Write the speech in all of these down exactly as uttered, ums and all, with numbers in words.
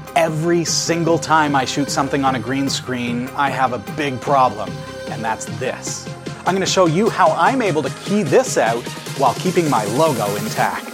Every single time I shoot something on a green screen, I have a big problem, and that's this. I'm going to show you how I'm able to key this out while keeping my logo intact.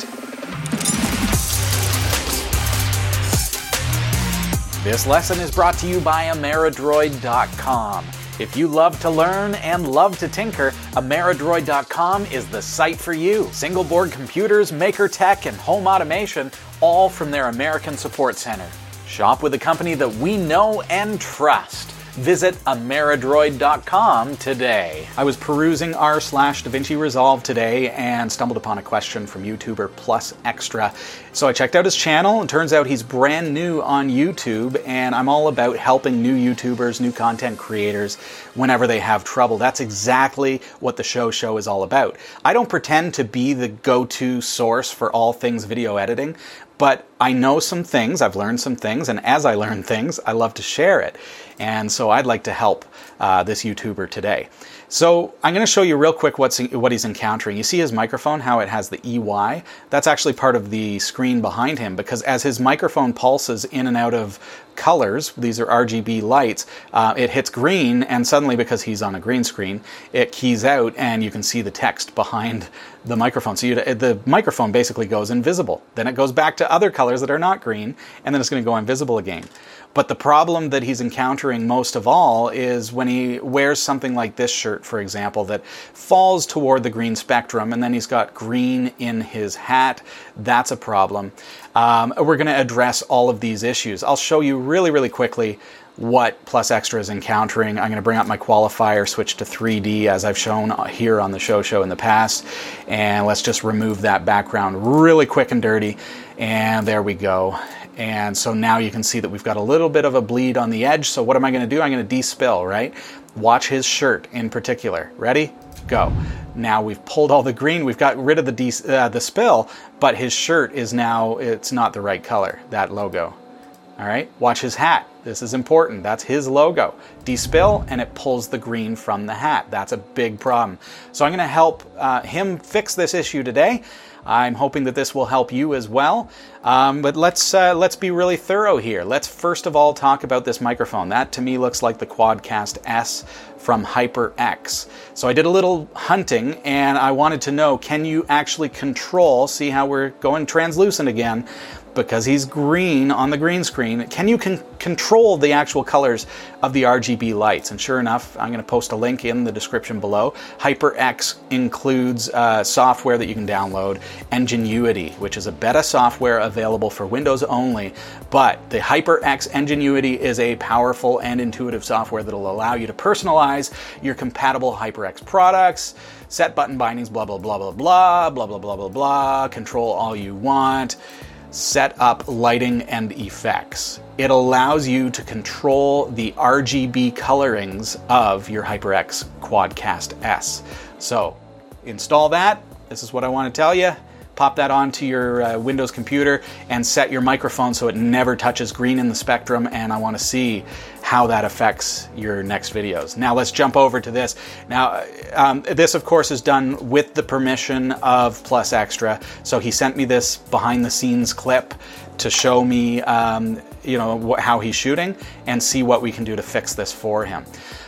This lesson is brought to you by Ameridroid dot com. If you love to learn and love to tinker, Ameridroid dot com is the site for you. Single board computers, maker tech, and home automation, all from their American support center. Shop with a company that we know and trust. Visit Ameridroid dot com today. I was perusing r slash DaVinci Resolve today and stumbled upon a question from YouTuber Plus Extra. So I checked out his channel, and turns out he's brand new on YouTube, and I'm all about helping new YouTubers, new content creators, whenever they have trouble. That's exactly what the show show is all about. I don't pretend to be the go-to source for all things video editing, but I know some things, I've learned some things, and as I learn things, I love to share it. And so I'd like to help uh, this YouTuber today. So I'm going to show you real quick what's, what he's encountering. You see his microphone, how it has the E Y? That's actually part of the screen behind him, because as his microphone pulses in and out of colors, these are R G B lights, uh, it hits green, and suddenly, because he's on a green screen, it keys out and you can see the text behind the microphone. So you, the microphone basically goes invisible. Then it goes back to other colors that are not green, and then it's going to go invisible again. But the problem that he's encountering most of all is when he wears something like this shirt, for example, that falls toward the green spectrum, and then he's got green in his hat. That's a problem. Um, we're going to address all of these issues. I'll show you really, really quickly what Plus Extra is encountering. I'm going to bring up my qualifier, switch to three D as I've shown here on the show show in the past, and let's just remove that background really quick and dirty, and there we go. And so now you can see that we've got a little bit of a bleed on the edge. So what am I going to do? I'm going to despill, right? Watch his shirt in particular. Ready? Go. Now we've pulled all the green. We've got rid of the de uh, the spill, but his shirt is now, it's not the right color, that logo. All right? Watch his hat. This is important. That's his logo. Despill, and it pulls the green from the hat. That's a big problem. So I'm going to help uh, him fix this issue today. I'm hoping that this will help you as well. Um, but let's uh, let's be really thorough here. Let's first of all talk about this microphone. That to me looks like the Quadcast S from HyperX. So I did a little hunting, and I wanted to know, can you actually control, see how we're going translucent again, because he's green on the green screen, can you con control the actual colors of the R G B lights? And sure enough, I'm going to post a link in the description below. HyperX includes uh, software that you can download, Engenuity, which is a beta software available for Windows only, but the HyperX Engenuity is a powerful and intuitive software that will allow you to personalize your compatible HyperX products, set button bindings, blah, blah, blah, blah, blah, blah, blah, blah, blah, blah, control all you want, set up lighting and effects. It allows you to control the R G B colorings of your HyperX Quadcast S. So install that. This is what I want to tell you. Pop that onto your uh, Windows computer and set your microphone so it never touches green in the spectrum, and I want to see how that affects your next videos. Now let's jump over to this. Now um, this of course is done with the permission of Plus Extra. So he sent me this behind the scenes clip to show me um, you know, wh how he's shooting and see what we can do to fix this for him.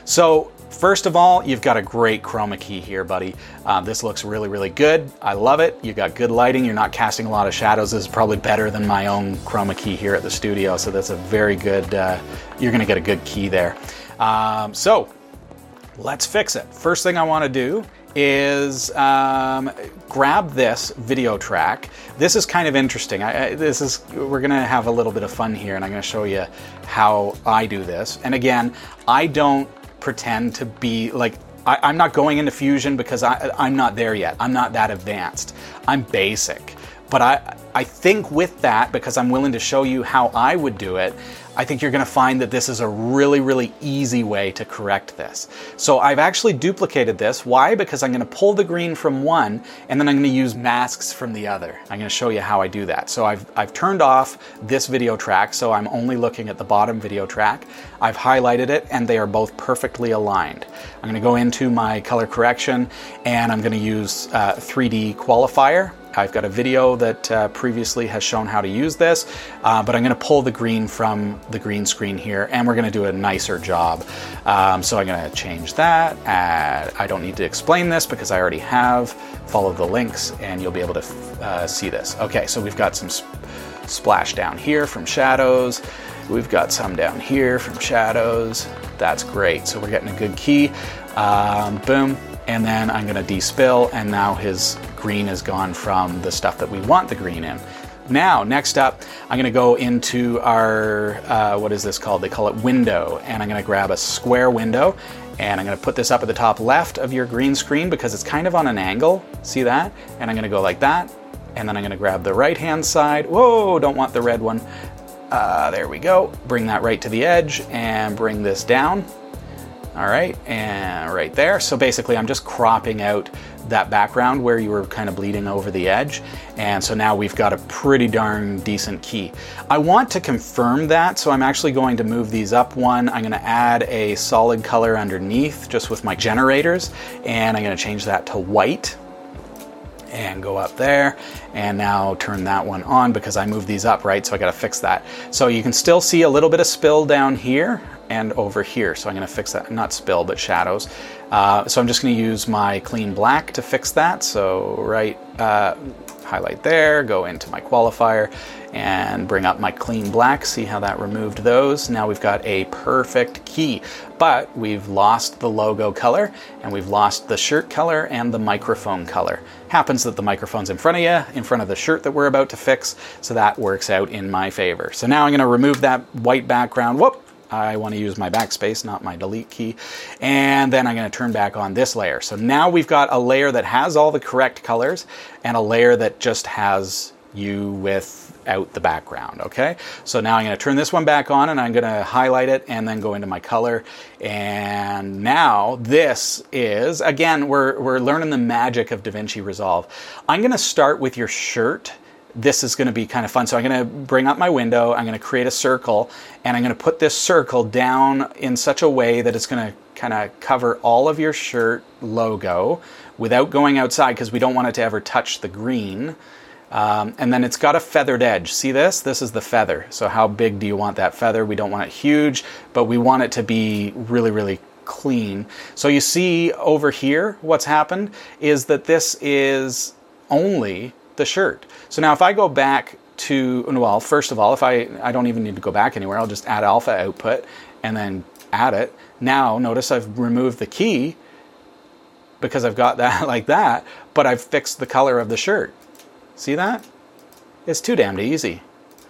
So first of all, you've got a great chroma key here, buddy. Uh, this looks really, really good. I love it. You got good lighting. You're not casting a lot of shadows. This is probably better than my own chroma key here at the studio. So that's a very good, uh, you're going to get a good key there. Um, so let's fix it. First thing I want to do is um, grab this video track. This is kind of interesting. I, I, this is, we're going to have a little bit of fun here, and I'm going to show you how I do this. And again, I don't pretend to be like, I, I'm not going into Fusion because I, I'm not there yet. I'm not that advanced. I'm basic. But I, I think with that, because I'm willing to show you how I would do it, I think you're going to find that this is a really, really easy way to correct this. So I've actually duplicated this. Why? Because I'm going to pull the green from one, and then I'm going to use masks from the other. I'm going to show you how I do that. So I've, I've turned off this video track, so I'm only looking at the bottom video track. I've highlighted it, and they are both perfectly aligned. I'm going to go into my color correction, and I'm going to use uh, three D qualifier. I've got a video that uh, previously has shown how to use this, uh, but I'm going to pull the green from the green screen here, and we're going to do a nicer job. Um, so I'm going to change that. Add, I don't need to explain this because I already have. Follow the links and you'll be able to uh, see this. Okay, so we've got some sp splash down here from shadows. We've got some down here from shadows. That's great. So we're getting a good key. Um, boom. And then I'm going to despill, and now his green is gone from the stuff that we want the green in. Now, next up, I'm going to go into our, uh, what is this called? They call it window. And I'm going to grab a square window, and I'm going to put this up at the top left of your green screen because it's kind of on an angle. See that? And I'm going to go like that. And then I'm going to grab the right-hand side. Whoa, don't want the red one. Uh, there we go. Bring that right to the edge and bring this down. All right, and right there. So basically I'm just cropping out that background where you were kind of bleeding over the edge. And so now we've got a pretty darn decent key. I want to confirm that, so I'm actually going to move these up one. I'm gonna add a solid color underneath just with my generators, and I'm gonna change that to white. And go up there, and now turn that one on because I moved these up, right? So I got to fix that. So you can still see a little bit of spill down here and over here. So I'm going to fix that, not spill, but shadows. Uh, so I'm just going to use my clean black to fix that. So right, uh, highlight there, go into my qualifier and bring up my clean black. See how that removed those? Now we've got a perfect key, but we've lost the logo color and we've lost the shirt color and the microphone color. Happens that the microphone's in front of you, in front of the shirt that we're about to fix, so that works out in my favor. So now I'm going to remove that white background. Whoop! I want to use my backspace, not my delete key. And then I'm going to turn back on this layer. So now we've got a layer that has all the correct colors and a layer that just has you without the background, okay? So now I'm going to turn this one back on, and I'm going to highlight it and then go into my color. And now this is, again, we're, we're learning the magic of DaVinci Resolve. I'm going to start with your shirt. This is going to be kind of fun. So I'm going to bring up my window, I'm going to create a circle, and I'm going to put this circle down in such a way that it's going to kind of cover all of your shirt logo without going outside because we don't want it to ever touch the green. Um, and then it's got a feathered edge. See this? This is the feather. So how big do you want that feather? We don't want it huge, but we want it to be really, really clean. So you see over here what's happened is that this is only the shirt. So now if I go back to, well, first of all, if I, I don't even need to go back anywhere, I'll just add alpha output and then add it. Now notice I've removed the key because I've got that like that, but I've fixed the color of the shirt. See that? It's too damned easy.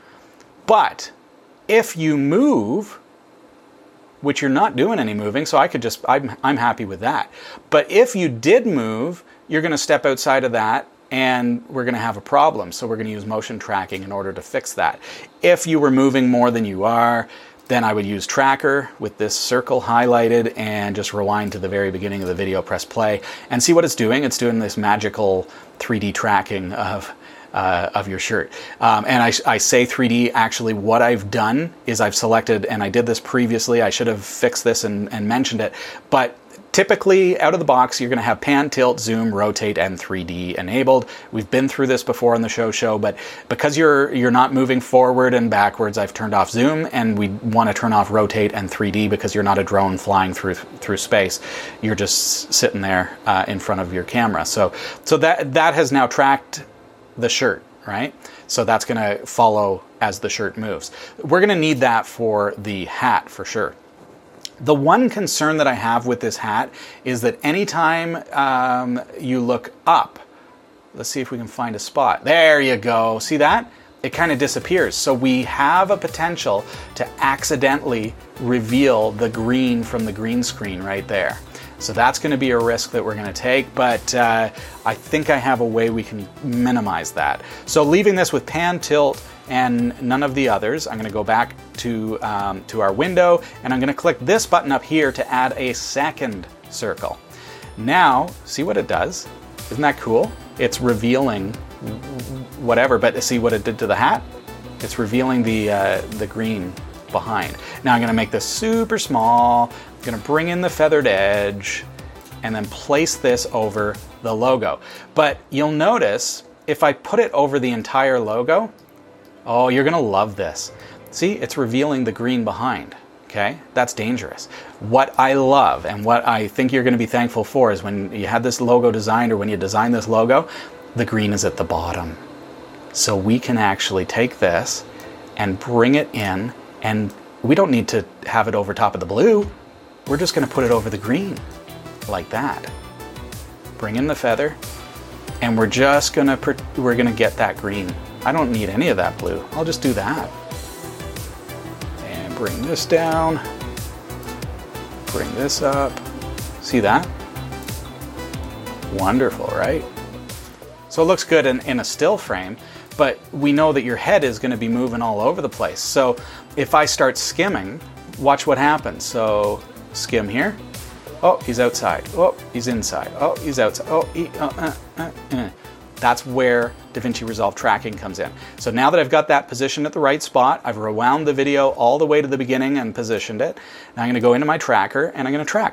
But if you move, which you're not doing any moving, so I could just, I'm, I'm happy with that. But if you did move, you're going to step outside of that and we're going to have a problem. So we're going to use motion tracking in order to fix that. If you were moving more than you are, then I would use tracker with this circle highlighted and just rewind to the very beginning of the video, press play, and see what it's doing. It's doing this magical three D tracking of uh, of your shirt. Um, and I, I say three D, actually what I've done is I've selected, and I did this previously, I should have fixed this and, and mentioned it, but typically, out of the box, you're going to have pan, tilt, zoom, rotate, and three D enabled. We've been through this before on the show show, but because you're you're not moving forward and backwards, I've turned off zoom, and we want to turn off rotate and three D because you're not a drone flying through through space. You're just sitting there uh, in front of your camera. So so that that has now tracked the shirt, right? So that's going to follow as the shirt moves. We're going to need that for the hat for sure. The one concern that I have with this hat is that anytime um, you look up, let's see if we can find a spot. There you go. See that? It kind of disappears. So we have a potential to accidentally reveal the green from the green screen right there. So that's going to be a risk that we're going to take, but uh, I think I have a way we can minimize that. So leaving this with pan, tilt, and none of the others, I'm going to go back to, um, to our window, and I'm going to click this button up here to add a second circle. Now, see what it does? Isn't that cool? It's revealing whatever, but see what it did to the hat? It's revealing the, uh, the green behind. Now I'm going to make this super small. I'm going to bring in the feathered edge and then place this over the logo. But you'll notice if I put it over the entire logo, oh, you're gonna love this. See, it's revealing the green behind, okay? That's dangerous. What I love and what I think you're gonna be thankful for is when you had this logo designed, or when you design this logo, the green is at the bottom. So we can actually take this and bring it in, and we don't need to have it over top of the blue. We're just gonna put it over the green, like that. Bring in the feather, and we're just gonna, we're gonna get that green. I don't need any of that blue. I'll just do that. And bring this down, bring this up. See that? Wonderful, right? So it looks good in, in a still frame, but we know that your head is gonna be moving all over the place. So if I start skimming, watch what happens. So skim here. Oh, he's outside. Oh, he's inside. Oh, he's outside. Oh, he, uh, uh, uh, uh. That's where DaVinci Resolve tracking comes in. So now that I've got that positioned at the right spot, I've rewound the video all the way to the beginning and positioned it. Now I'm gonna go into my tracker and I'm gonna track.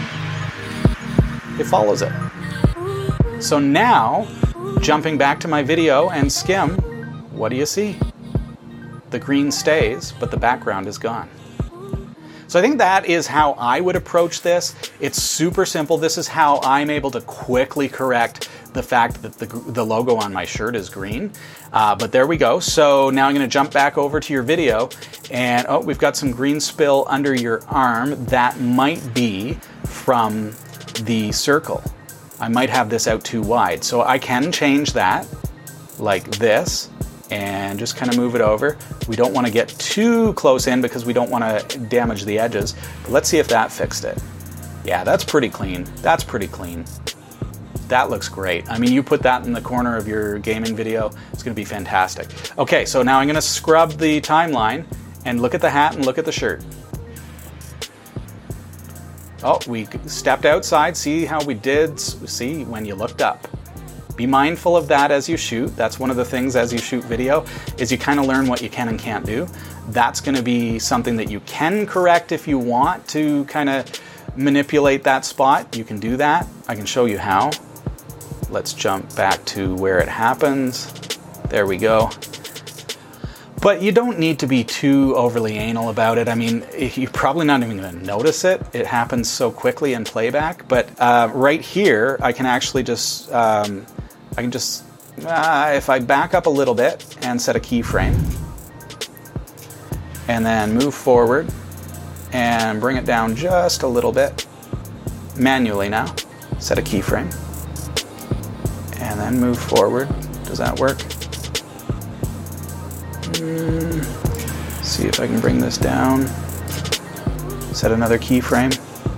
It follows it. So now, jumping back to my video and skim, what do you see? The green stays, but the background is gone. So I think that is how I would approach this. It's super simple. This is how I'm able to quickly correct the fact that the, the logo on my shirt is green. Uh, but there we go. So now I'm gonna jump back over to your video, and oh, we've got some green spill under your arm. That might be from the circle. I might have this out too wide. So I can change that like this, and just kind of move it over. We don't want to get too close in because we don't want to damage the edges. But let's see if that fixed it. Yeah, that's pretty clean. That's pretty clean. That looks great. I mean, you put that in the corner of your gaming video, it's gonna be fantastic. Okay, so now I'm gonna scrub the timeline and look at the hat and look at the shirt. Oh, we stepped outside. See how we did, see when you looked up. Be mindful of that as you shoot. That's one of the things as you shoot video, is you kind of learn what you can and can't do. That's gonna be something that you can correct if you want to kind of manipulate that spot. You can do that. I can show you how. Let's jump back to where it happens. There we go. But you don't need to be too overly anal about it. I mean, you're probably not even gonna notice it. It happens so quickly in playback. But uh, right here, I can actually just, um, I can just, uh, if I back up a little bit and set a keyframe, and then move forward and bring it down just a little bit, manually now, set a keyframe, and then move forward. Does that work? Mm, see if I can bring this down, set another keyframe,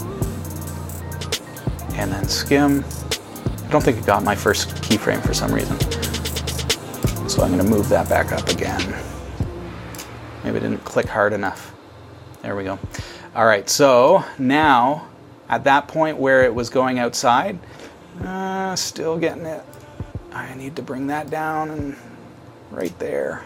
and then skim. I don't think it got my first keyframe for some reason. So I'm gonna move that back up again. Maybe it didn't click hard enough. There we go. All right, so now at that point where it was going outside, uh, still getting it. I need to bring that down and right there.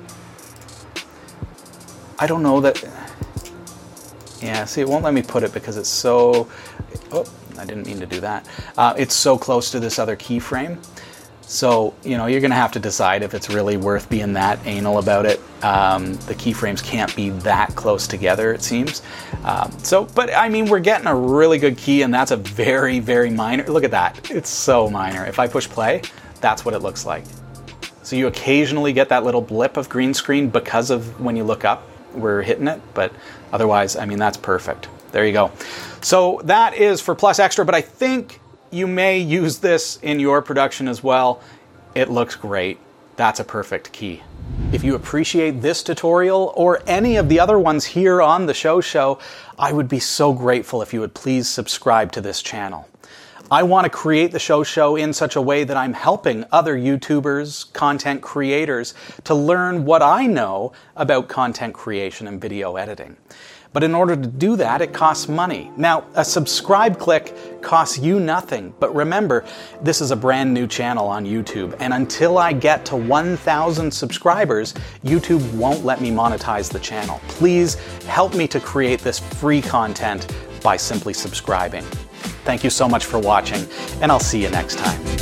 I don't know that, yeah, see, it won't let me put it because it's so, oh, I didn't mean to do that. Uh, it's so close to this other keyframe. So, you know, you're gonna have to decide if it's really worth being that anal about it. Um, the keyframes can't be that close together, it seems. Um, so, but I mean, we're getting a really good key, and that's a very, very minor, look at that. It's so minor. If I push play, that's what it looks like. So you occasionally get that little blip of green screen because of when you look up, we're hitting it, but otherwise, I mean, that's perfect. There you go. So that is for Plus Extra, but I think you may use this in your production as well. It looks great. That's a perfect key. If you appreciate this tutorial or any of the other ones here on the Show Show, I would be so grateful if you would please subscribe to this channel. I want to create the Show Show in such a way that I'm helping other YouTubers, content creators, to learn what I know about content creation and video editing. But in order to do that, it costs money. Now, a subscribe click costs you nothing. But remember, this is a brand new channel on YouTube. And until I get to one thousand subscribers, YouTube won't let me monetize the channel. Please help me to create this free content by simply subscribing. Thank you so much for watching, and I'll see you next time.